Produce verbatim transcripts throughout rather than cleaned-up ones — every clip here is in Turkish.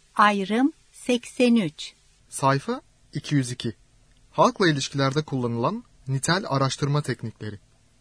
Ayrım seksen üç. Sayfa iki yüz iki. Halkla ilişkilerde kullanılan nitel araştırma teknikleri.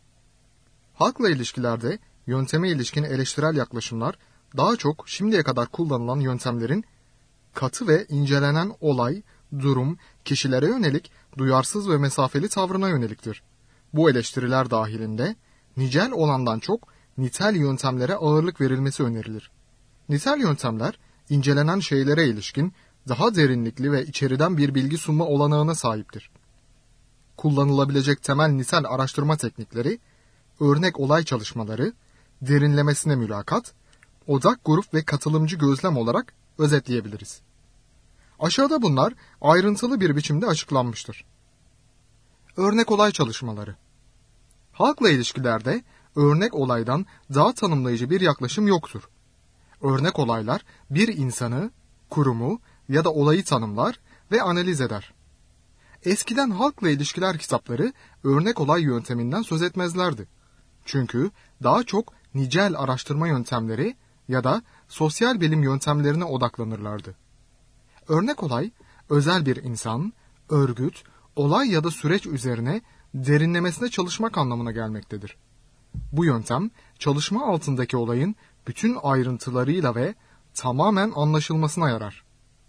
Halkla ilişkilerde yönteme ilişkin eleştirel yaklaşımlar daha çok şimdiye kadar kullanılan yöntemlerin katı ve incelenen olay, durum, kişilere yönelik duyarsız ve mesafeli tavrına yöneliktir. Bu eleştiriler dahilinde nicel olandan çok nitel yöntemlere ağırlık verilmesi önerilir. Nitel yöntemler incelenen şeylere ilişkin daha derinlikli ve içeriden bir bilgi sunma olanağına sahiptir. Kullanılabilecek temel nitel araştırma teknikleri, örnek olay çalışmaları, derinlemesine mülakat, odak grup ve katılımcı gözlem olarak özetleyebiliriz. Aşağıda bunlar ayrıntılı bir biçimde açıklanmıştır. Örnek olay çalışmaları. Halkla ilişkilerde örnek olaydan daha tanımlayıcı bir yaklaşım yoktur. Örnek olaylar bir insanı, kurumu ya da olayı tanımlar ve analiz eder. Eskiden halkla ilişkiler kitapları örnek olay yönteminden söz etmezlerdi. Çünkü daha çok nicel araştırma yöntemleri ya da sosyal bilim yöntemlerine odaklanırlardı. Örnek olay, özel bir insan, örgüt, olay ya da süreç üzerine derinlemesine çalışmak anlamına gelmektedir. Bu yöntem, çalışma altındaki olayın bütün ayrıntılarıyla ve tamamen anlaşılmasına yarar.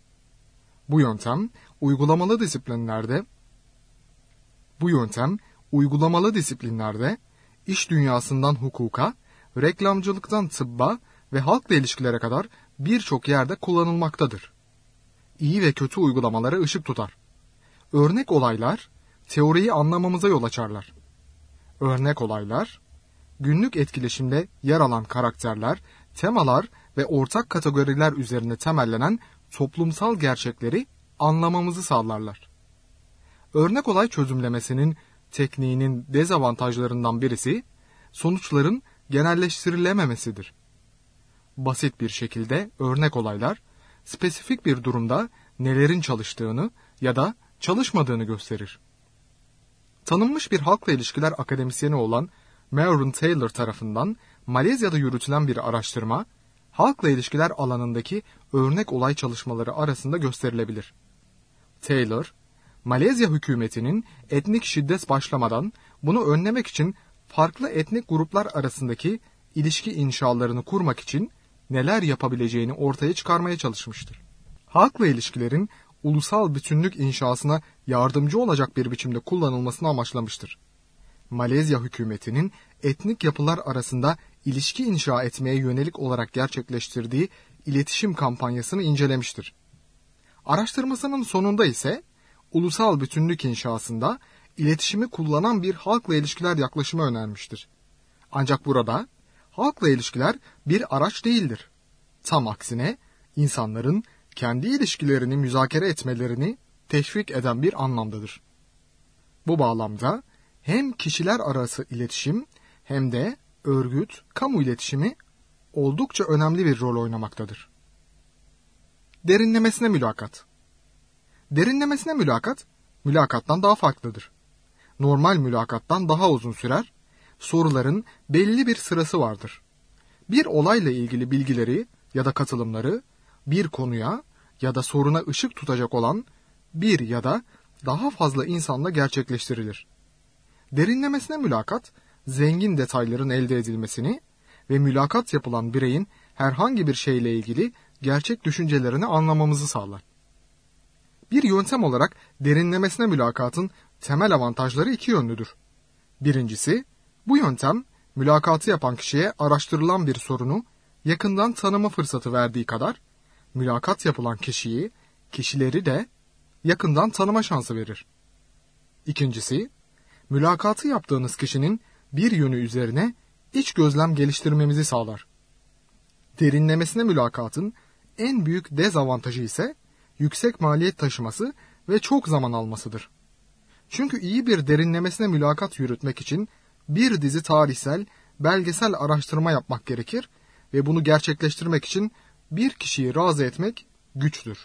Bu yöntem, uygulamalı disiplinlerde, bu yöntem, uygulamalı disiplinlerde, iş dünyasından hukuka, reklamcılıktan tıbba ve halkla ilişkilere kadar birçok yerde kullanılmaktadır. İyi ve kötü uygulamalara ışık tutar. Örnek olaylar, teoriyi anlamamıza yol açarlar. Örnek olaylar, günlük etkileşimde yer alan karakterler, temalar ve ortak kategoriler üzerine temellenen toplumsal gerçekleri anlamamızı sağlarlar. Örnek olay çözümlemesinin tekniğinin dezavantajlarından birisi, sonuçların genelleştirilememesidir. Basit bir şekilde örnek olaylar, spesifik bir durumda nelerin çalıştığını ya da çalışmadığını gösterir. Tanınmış bir halkla ilişkiler akademisyeni olan Mauron Taylor tarafından Malezya'da yürütülen bir araştırma, halkla ilişkiler alanındaki örnek olay çalışmaları arasında gösterilebilir. Taylor, Malezya hükümetinin etnik şiddet başlamadan bunu önlemek için farklı etnik gruplar arasındaki ilişki inşalarını kurmak için neler yapabileceğini ortaya çıkarmaya çalışmıştır. Halkla ilişkilerin ulusal bütünlük inşasına yardımcı olacak bir biçimde kullanılmasını amaçlamıştır. Malezya hükümetinin etnik yapılar arasında ilişki inşa etmeye yönelik olarak gerçekleştirdiği iletişim kampanyasını incelemiştir. Araştırmasının sonunda ise ulusal bütünlük inşasında iletişimi kullanan bir halkla ilişkiler yaklaşımı önermiştir. Ancak burada halkla ilişkiler bir araç değildir. Tam aksine insanların kendi ilişkilerini müzakere etmelerini teşvik eden bir anlamdadır. Bu bağlamda hem kişiler arası iletişim hem de örgüt, kamu iletişimi oldukça önemli bir rol oynamaktadır. Derinlemesine mülakat. Derinlemesine mülakat, mülakattan daha farklıdır. Normal mülakattan daha uzun sürer, soruların belli bir sırası vardır. Bir olayla ilgili bilgileri ya da katılımları bir konuya ya da soruna ışık tutacak olan bir ya da daha fazla insanla gerçekleştirilir. Derinlemesine mülakat, zengin detayların elde edilmesini ve mülakat yapılan bireyin herhangi bir şeyle ilgili gerçek düşüncelerini anlamamızı sağlar. Bir yöntem olarak derinlemesine mülakatın temel avantajları iki yönlüdür. Birincisi, bu yöntem mülakatı yapan kişiye araştırılan bir sorunu yakından tanıma fırsatı verdiği kadar, mülakat yapılan kişiyi, kişileri de yakından tanıma şansı verir. İkincisi, mülakatı yaptığınız kişinin bir yönü üzerine iç gözlem geliştirmemizi sağlar. Derinlemesine mülakatın en büyük dezavantajı ise yüksek maliyet taşıması ve çok zaman almasıdır. Çünkü iyi bir derinlemesine mülakat yürütmek için bir dizi tarihsel, belgesel araştırma yapmak gerekir ve bunu gerçekleştirmek için bir kişiyi razı etmek güçtür.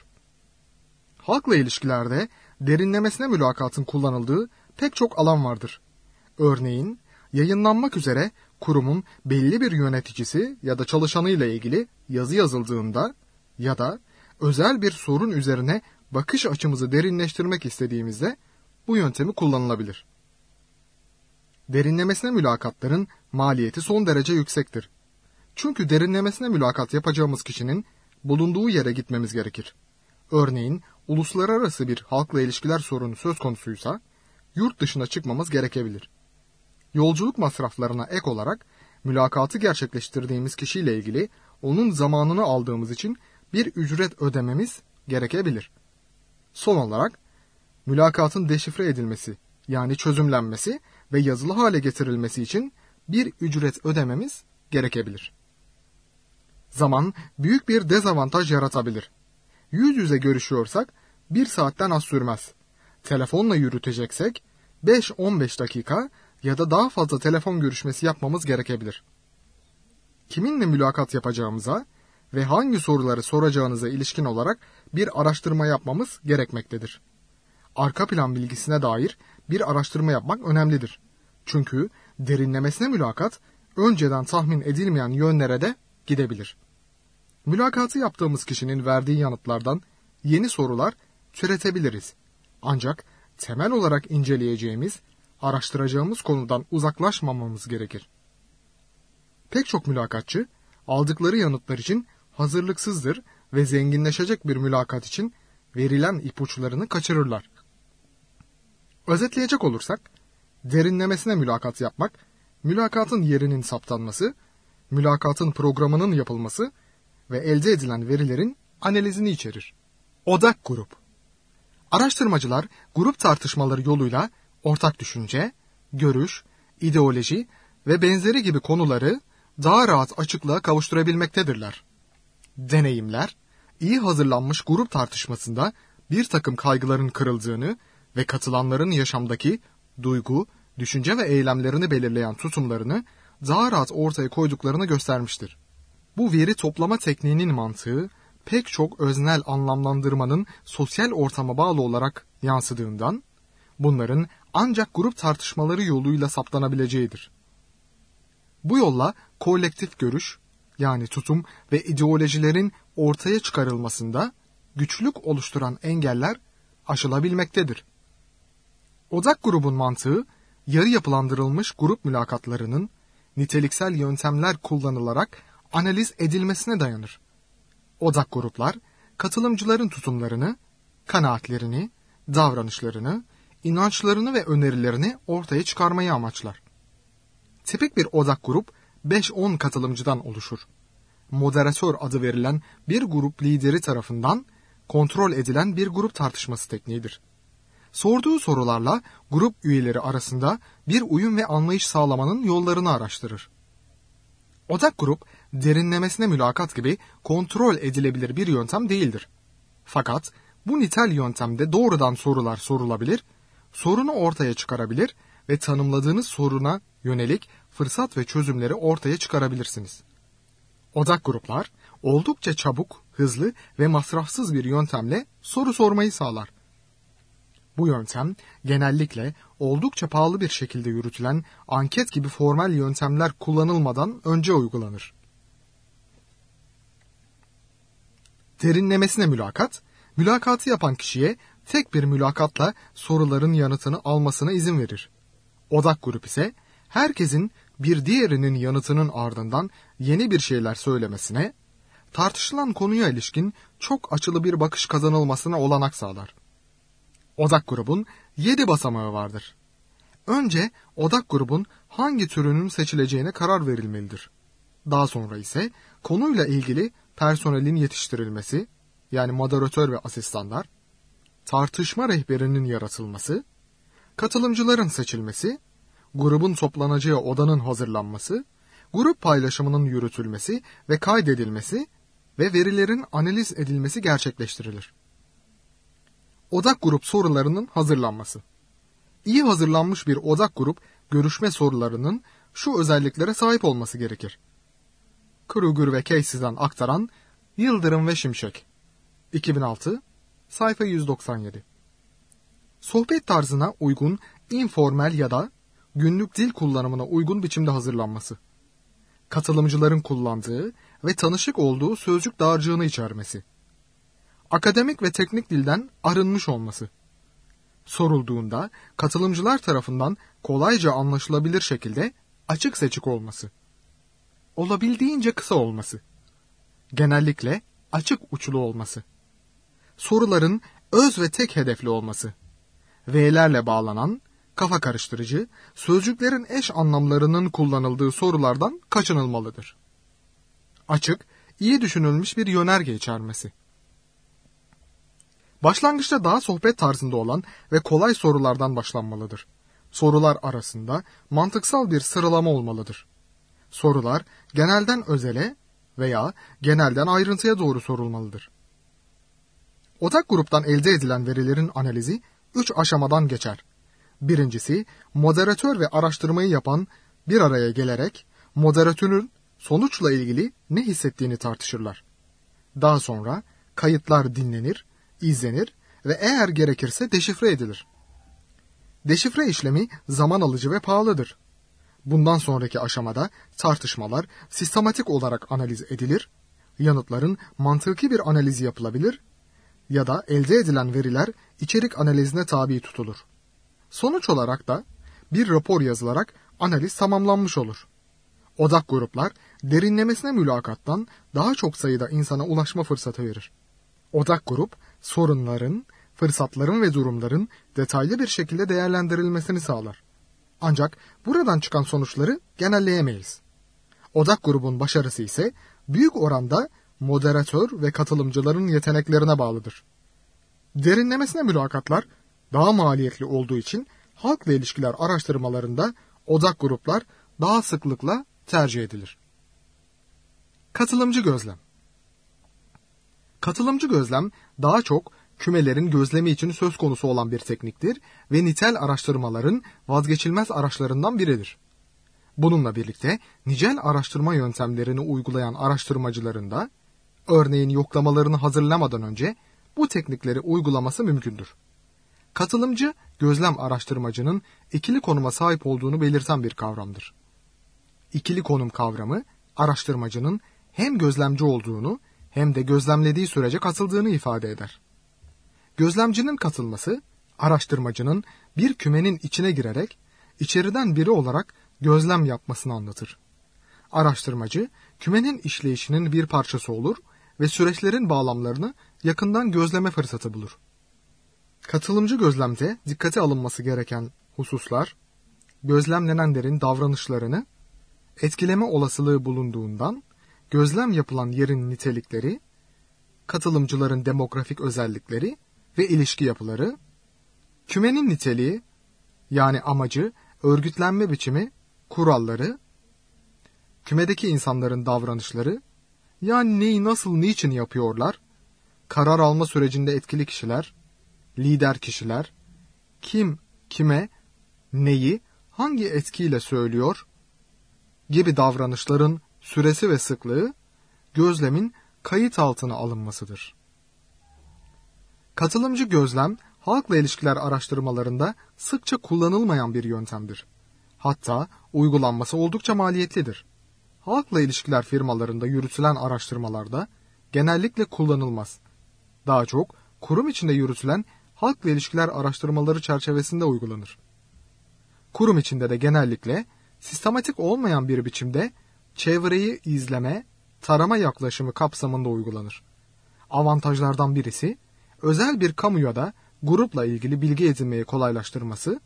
Halkla ilişkilerde derinlemesine mülakatın kullanıldığı pek çok alan vardır. Örneğin, yayınlanmak üzere kurumun belli bir yöneticisi ya da çalışanıyla ilgili yazı yazıldığında ya da özel bir sorun üzerine bakış açımızı derinleştirmek istediğimizde bu yöntemi kullanılabilir. Derinlemesine mülakatların maliyeti son derece yüksektir. Çünkü derinlemesine mülakat yapacağımız kişinin bulunduğu yere gitmemiz gerekir. Örneğin uluslararası bir halkla ilişkiler sorunu söz konusuysa yurt dışına çıkmamız gerekebilir. Yolculuk masraflarına ek olarak mülakatı gerçekleştirdiğimiz kişiyle ilgili onun zamanını aldığımız için bir ücret ödememiz gerekebilir. Son olarak mülakatın deşifre edilmesi yani çözümlenmesi ve yazılı hale getirilmesi için bir ücret ödememiz gerekebilir. Zaman büyük bir dezavantaj yaratabilir. Yüz yüze görüşüyorsak bir saatten az sürmez. Telefonla yürüteceksek beş on beş dakika ya da daha fazla telefon görüşmesi yapmamız gerekebilir. Kiminle mülakat yapacağımıza ve hangi soruları soracağınıza ilişkin olarak bir araştırma yapmamız gerekmektedir. Arka plan bilgisine dair bir araştırma yapmak önemlidir. Çünkü derinlemesine mülakat önceden tahmin edilmeyen yönlere de gidebilir. Mülakatı yaptığımız kişinin verdiği yanıtlardan yeni sorular türetebiliriz. Ancak temel olarak inceleyeceğimiz, araştıracağımız konudan uzaklaşmamamız gerekir. Pek çok mülakatçı aldıkları yanıtlar için hazırlıksızdır ve zenginleşecek bir mülakat için verilen ipuçlarını kaçırırlar. Özetleyecek olursak, derinlemesine mülakat yapmak, mülakatın yerinin saptanması, mülakatın programının yapılması ve elde edilen verilerin analizini içerir. Odak grup. Araştırmacılar grup tartışmaları yoluyla ortak düşünce, görüş, ideoloji ve benzeri gibi konuları daha rahat açıklığa kavuşturabilmektedirler. Deneyimler, iyi hazırlanmış grup tartışmasında bir takım kaygıların kırıldığını ve katılanların yaşamdaki duygu, düşünce ve eylemlerini belirleyen tutumlarını daha rahat ortaya koyduklarını göstermiştir. Bu veri toplama tekniğinin mantığı, pek çok öznel anlamlandırmanın sosyal ortama bağlı olarak yansıdığından, bunların ancak grup tartışmaları yoluyla saptanabileceğidir. Bu yolla kolektif görüş, yani tutum ve ideolojilerin ortaya çıkarılmasında güçlük oluşturan engeller aşılabilmektedir. Odak grubun mantığı, yarı yapılandırılmış grup mülakatlarının niteliksel yöntemler kullanılarak analiz edilmesine dayanır. Odak gruplar, katılımcıların tutumlarını, kanaatlerini, davranışlarını, inançlarını ve önerilerini ortaya çıkarmayı amaçlar. Tipik bir odak grup beş on katılımcıdan oluşur. Moderatör adı verilen bir grup lideri tarafından kontrol edilen bir grup tartışması tekniğidir. Sorduğu sorularla grup üyeleri arasında bir uyum ve anlayış sağlamanın yollarını araştırır. Odak grup, derinlemesine mülakat gibi kontrol edilebilir bir yöntem değildir. Fakat bu nitel yöntemde doğrudan sorular sorulabilir, sorunu ortaya çıkarabilir ve tanımladığınız soruna yönelik fırsat ve çözümleri ortaya çıkarabilirsiniz. Odak gruplar, oldukça çabuk, hızlı ve masrafsız bir yöntemle soru sormayı sağlar. Bu yöntem genellikle oldukça pahalı bir şekilde yürütülen anket gibi formal yöntemler kullanılmadan önce uygulanır. Derinlemesine mülakat, mülakatı yapan kişiye tek bir mülakatla soruların yanıtını almasına izin verir. Odak grup ise herkesin bir diğerinin yanıtının ardından yeni bir şeyler söylemesine, tartışılan konuya ilişkin çok açılı bir bakış kazanılmasına olanak sağlar. Odak grubun yedi basamağı vardır. Önce odak grubun hangi türünün seçileceğine karar verilmelidir. Daha sonra ise konuyla ilgili personelin yetiştirilmesi, yani moderatör ve asistanlar, tartışma rehberinin yaratılması, katılımcıların seçilmesi, grubun toplanacağı odanın hazırlanması, grup paylaşımının yürütülmesi ve kaydedilmesi ve verilerin analiz edilmesi gerçekleştirilir. Odak grup sorularının hazırlanması. İyi hazırlanmış bir odak grup görüşme sorularının şu özelliklere sahip olması gerekir. Kruger ve Casey'den aktaran Yıldırım ve Şimşek. iki bin altı, sayfa yüz doksan yedi. Sohbet tarzına uygun, informal ya da günlük dil kullanımına uygun biçimde hazırlanması. Katılımcıların kullandığı ve tanışık olduğu sözcük dağarcığını içermesi. akademik ve teknik dilden arınmış olması. Sorulduğunda katılımcılar tarafından kolayca anlaşılabilir şekilde açık seçik olması. Olabildiğince kısa olması. Genellikle açık uçlu olması. Soruların öz ve tek hedefli olması. V'lerle bağlanan, kafa karıştırıcı, sözcüklerin eş anlamlarının kullanıldığı sorulardan kaçınılmalıdır. Açık, iyi düşünülmüş bir yönerge içermesi. Başlangıçta daha sohbet tarzında olan ve kolay sorulardan başlanmalıdır. Sorular arasında mantıksal bir sıralama olmalıdır. Sorular genelden özele veya genelden ayrıntıya doğru sorulmalıdır. Odak gruptan elde edilen verilerin analizi üç aşamadan geçer. Birincisi, moderatör ve araştırmayı yapan bir araya gelerek moderatörün sonuçla ilgili ne hissettiğini tartışırlar. Daha sonra kayıtlar dinlenir, izlenir ve eğer gerekirse deşifre edilir. Deşifre işlemi zaman alıcı ve pahalıdır. Bundan sonraki aşamada tartışmalar sistematik olarak analiz edilir, yanıtların mantıki bir analizi yapılabilir ya da elde edilen veriler içerik analizine tabi tutulur. Sonuç olarak da bir rapor yazılarak analiz tamamlanmış olur. Odak gruplar derinlemesine mülakattan daha çok sayıda insana ulaşma fırsatı verir. Odak grup sorunların, fırsatların ve durumların detaylı bir şekilde değerlendirilmesini sağlar. Ancak buradan çıkan sonuçları genelleyemeyiz. Odak grubun başarısı ise büyük oranda moderatör ve katılımcıların yeteneklerine bağlıdır. Derinlemesine mülakatlar daha maliyetli olduğu için halkla ilişkiler araştırmalarında odak gruplar daha sıklıkla tercih edilir. Katılımcı gözlem. Katılımcı gözlem daha çok kümelerin gözlemi için söz konusu olan bir tekniktir ve nitel araştırmaların vazgeçilmez araçlarından biridir. Bununla birlikte nicel araştırma yöntemlerini uygulayan araştırmacıların da, örneğin yoklamalarını hazırlamadan önce bu teknikleri uygulaması mümkündür. Katılımcı, gözlem araştırmacının ikili konuma sahip olduğunu belirten bir kavramdır. İkili konum kavramı, araştırmacının hem gözlemci olduğunu hem de gözlemlediği sürece katıldığını ifade eder. Gözlemcinin katılması, araştırmacının bir kümenin içine girerek içeriden biri olarak gözlem yapmasını anlatır. Araştırmacı, kümenin işleyişinin bir parçası olur ve süreçlerin bağlamlarını yakından gözleme fırsatı bulur. Katılımcı gözlemde dikkate alınması gereken hususlar, gözlemlenenlerin davranışlarını etkileme olasılığı bulunduğundan, gözlem yapılan yerin nitelikleri, katılımcıların demografik özellikleri ve ilişki yapıları, kümenin niteliği, yani amacı, örgütlenme biçimi, kuralları, kümedeki insanların davranışları, yani neyi nasıl niçin yapıyorlar, karar alma sürecinde etkili kişiler, lider kişiler, kim, kime, neyi, hangi etkiyle söylüyor gibi davranışların süresi ve sıklığı, gözlemin kayıt altına alınmasıdır. Katılımcı gözlem, halkla ilişkiler araştırmalarında sıkça kullanılmayan bir yöntemdir. Hatta uygulanması oldukça maliyetlidir. Halkla ilişkiler firmalarında yürütülen araştırmalarda genellikle kullanılmaz. Daha çok kurum içinde yürütülen halkla ilişkiler araştırmaları çerçevesinde uygulanır. Kurum içinde de genellikle sistematik olmayan bir biçimde çevreyi izleme, tarama yaklaşımı kapsamında uygulanır. Avantajlardan birisi, özel bir kamuya da grupla ilgili bilgi edinmeyi kolaylaştırması,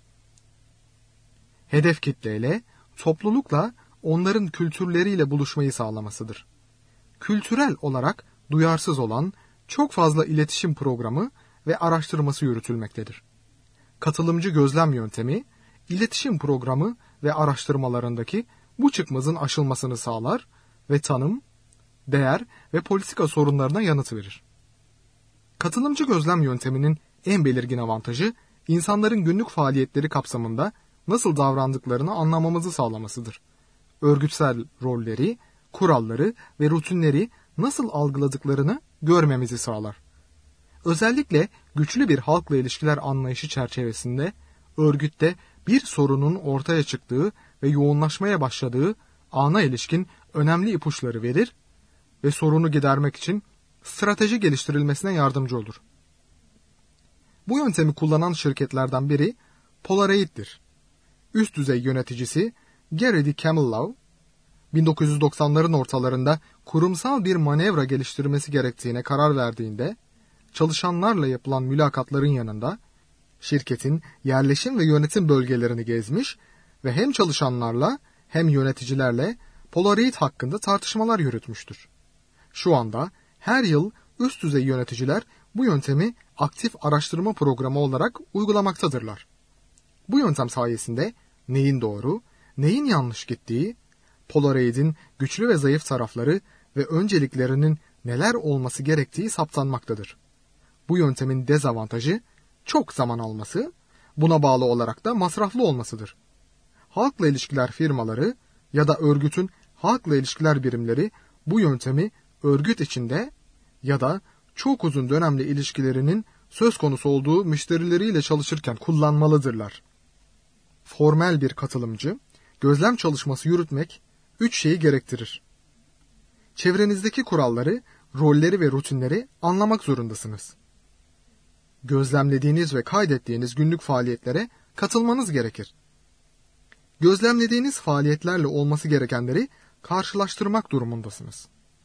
hedef kitleyle, toplulukla, onların kültürleriyle buluşmayı sağlamasıdır. Kültürel olarak duyarsız olan çok fazla iletişim programı ve araştırması yürütülmektedir. Katılımcı gözlem yöntemi, iletişim programı ve araştırmalarındaki bu çıkmazın aşılmasını sağlar ve tanım, değer ve politika sorunlarına yanıt verir. Katılımcı gözlem yönteminin en belirgin avantajı, insanların günlük faaliyetleri kapsamında nasıl davrandıklarını anlamamızı sağlamasıdır. Örgütsel rolleri, kuralları ve rutinleri nasıl algıladıklarını görmemizi sağlar. Özellikle güçlü bir halkla ilişkiler anlayışı çerçevesinde örgütte bir sorunun ortaya çıktığı ve yoğunlaşmaya başladığı ana ilişkin önemli ipuçları verir ve sorunu gidermek için strateji geliştirilmesine yardımcı olur. Bu yöntemi kullanan şirketlerden biri Polaroid'dir. Üst düzey yöneticisi Gary D. Camelot, bin dokuz yüz doksanların ortalarında kurumsal bir manevra geliştirmesi gerektiğine karar verdiğinde, çalışanlarla yapılan mülakatların yanında şirketin yerleşim ve yönetim bölgelerini gezmiş ve hem çalışanlarla hem yöneticilerle Polaroid hakkında tartışmalar yürütmüştür. Şu anda her yıl üst düzey yöneticiler bu yöntemi aktif araştırma programı olarak uygulamaktadırlar. Bu yöntem sayesinde neyin doğru, neyin yanlış gittiği, Polaroid'in güçlü ve zayıf tarafları ve önceliklerinin neler olması gerektiği saptanmaktadır. Bu yöntemin dezavantajı çok zaman alması, buna bağlı olarak da masraflı olmasıdır. Halkla ilişkiler firmaları ya da örgütün halkla ilişkiler birimleri bu yöntemi örgüt içinde ya da çok uzun dönemli ilişkilerinin söz konusu olduğu müşterileriyle çalışırken kullanmalıdırlar. Formel bir katılımcı, gözlem çalışması yürütmek üç şeyi gerektirir. Çevrenizdeki kuralları, rolleri ve rutinleri anlamak zorundasınız. Gözlemlediğiniz ve kaydettiğiniz günlük faaliyetlere katılmanız gerekir. Gözlemlediğiniz faaliyetlerle olması gerekenleri karşılaştırmak durumundasınız.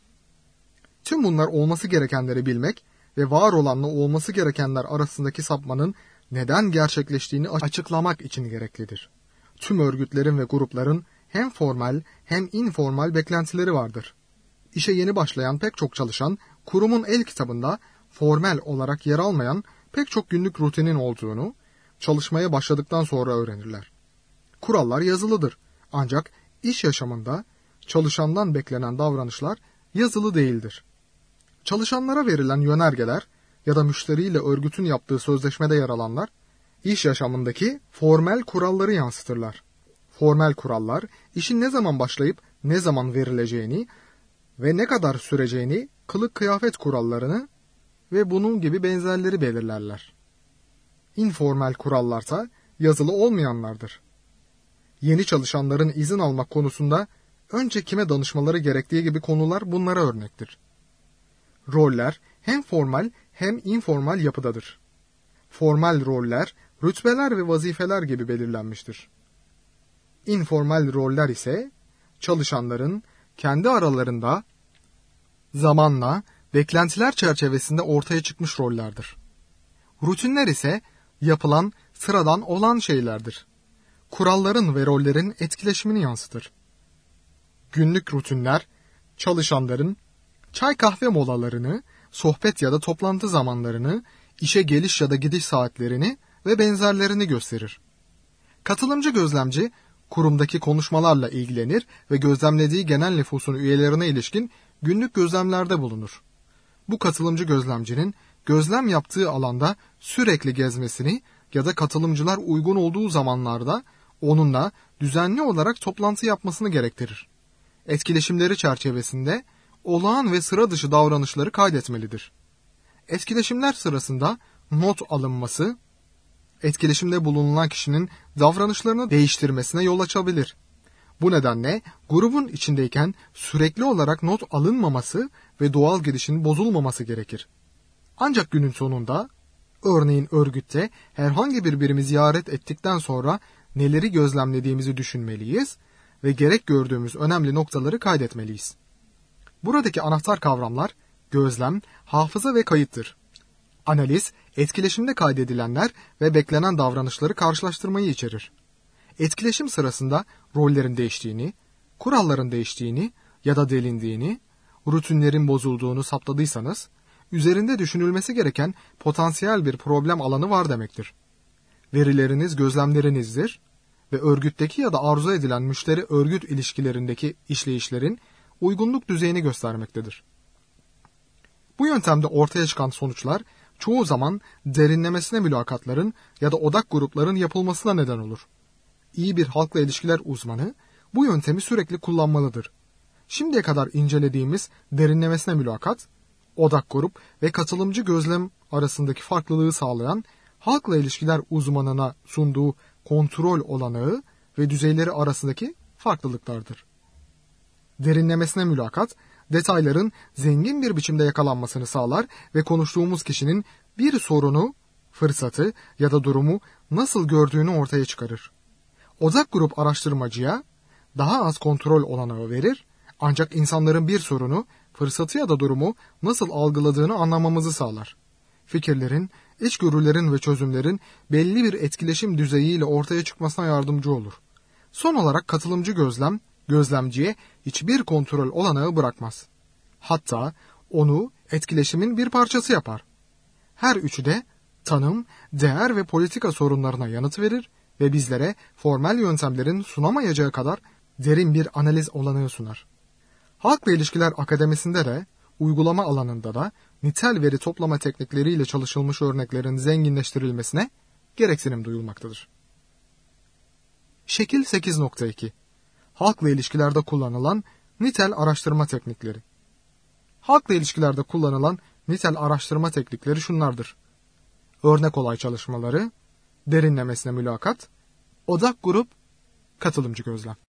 Tüm bunlar olması gerekenleri bilmek ve var olanla olması gerekenler arasındaki sapmanın neden gerçekleştiğini açıklamak için gereklidir. Tüm örgütlerin ve grupların hem formal hem informal beklentileri vardır. İşe yeni başlayan pek çok çalışan, kurumun el kitabında formel olarak yer almayan pek çok günlük rutinin olduğunu, çalışmaya başladıktan sonra öğrenirler. Kurallar yazılıdır. Ancak iş yaşamında çalışandan beklenen davranışlar yazılı değildir. Çalışanlara verilen yönergeler ya da müşteriyle örgütün yaptığı sözleşmede yer alanlar, iş yaşamındaki formel kuralları yansıtırlar. Formel kurallar, işin ne zaman başlayıp ne zaman verileceğini ve ne kadar süreceğini, kılık kıyafet kurallarını ve bunun gibi benzerleri belirlerler. İnformal kurallarsa yazılı olmayanlardır. Yeni çalışanların izin almak konusunda önce kime danışmaları gerektiği gibi konular bunlara örnektir. Roller hem formal hem informal yapıdadır. Formal roller, rütbeler ve vazifeler gibi belirlenmiştir. İnformal roller ise çalışanların kendi aralarında zamanla beklentiler çerçevesinde ortaya çıkmış rollerdir. Rutinler ise yapılan sıradan olan şeylerdir. Kuralların ve rollerin etkileşimini yansıtır. Günlük rutinler, çalışanların çay kahve molalarını, sohbet ya da toplantı zamanlarını, işe geliş ya da gidiş saatlerini ve benzerlerini gösterir. Katılımcı gözlemci, kurumdaki konuşmalarla ilgilenir ve gözlemlediği genel nüfusun üyelerine ilişkin günlük gözlemlerde bulunur. Bu katılımcı gözlemcinin gözlem yaptığı alanda sürekli gezmesini ya da katılımcılar uygun olduğu zamanlarda onunla düzenli olarak toplantı yapmasını gerektirir. Etkileşimleri çerçevesinde olağan ve sıra dışı davranışları kaydetmelidir. Etkileşimler sırasında not alınması, etkileşimde bulunan kişinin davranışlarını değiştirmesine yol açabilir. Bu nedenle grubun içindeyken sürekli olarak not alınmaması ve doğal gidişin bozulmaması gerekir. Ancak günün sonunda, örneğin örgütte herhangi bir birimi ziyaret ettikten sonra neleri gözlemlediğimizi düşünmeliyiz ve gerek gördüğümüz önemli noktaları kaydetmeliyiz. Buradaki anahtar kavramlar gözlem, hafıza ve kayıttır. Analiz, etkileşimde kaydedilenler ve beklenen davranışları karşılaştırmayı içerir. Etkileşim sırasında rollerin değiştiğini, kuralların değiştiğini ya da delindiğini, rutinlerin bozulduğunu saptadıysanız, üzerinde düşünülmesi gereken potansiyel bir problem alanı var demektir. Verileriniz gözlemlerinizdir ve örgütteki ya da arzu edilen müşteri-örgüt ilişkilerindeki işleyişlerin uygunluk düzeyini göstermektedir. Bu yöntemde ortaya çıkan sonuçlar çoğu zaman derinlemesine mülakatların ya da odak grupların yapılmasına neden olur. İyi bir halkla ilişkiler uzmanı bu yöntemi sürekli kullanmalıdır. Şimdiye kadar incelediğimiz derinlemesine mülakat, odak grup ve katılımcı gözlem arasındaki farklılığı sağlayan halkla ilişkiler uzmanına sunduğu kontrol olanağı ve düzeyleri arasındaki farklılıklardır. Derinlemesine mülakat, detayların zengin bir biçimde yakalanmasını sağlar ve konuştuğumuz kişinin bir sorunu, fırsatı ya da durumu nasıl gördüğünü ortaya çıkarır. Odak grup araştırmacıya daha az kontrol olanağı verir, ancak insanların bir sorunu, fırsatı ya da durumu nasıl algıladığını anlamamızı sağlar. Fikirlerin, içgörülerin ve çözümlerin belli bir etkileşim düzeyiyle ortaya çıkmasına yardımcı olur. Son olarak katılımcı gözlem, gözlemciye hiçbir kontrol olanağı bırakmaz. Hatta onu etkileşimin bir parçası yapar. Her üçü de tanım, değer ve politika sorunlarına yanıt verir ve bizlere formel yöntemlerin sunamayacağı kadar derin bir analiz olanağı sunar. Halkla İlişkiler Akademisi'nde de, uygulama alanında da nitel veri toplama teknikleriyle çalışılmış örneklerin zenginleştirilmesine gereksinim duyulmaktadır. Şekil sekiz nokta iki. Halkla ilişkilerde kullanılan nitel araştırma teknikleri. Halkla ilişkilerde kullanılan nitel araştırma teknikleri şunlardır: örnek olay çalışmaları, derinlemesine mülakat, odak grup, katılımcı gözlem.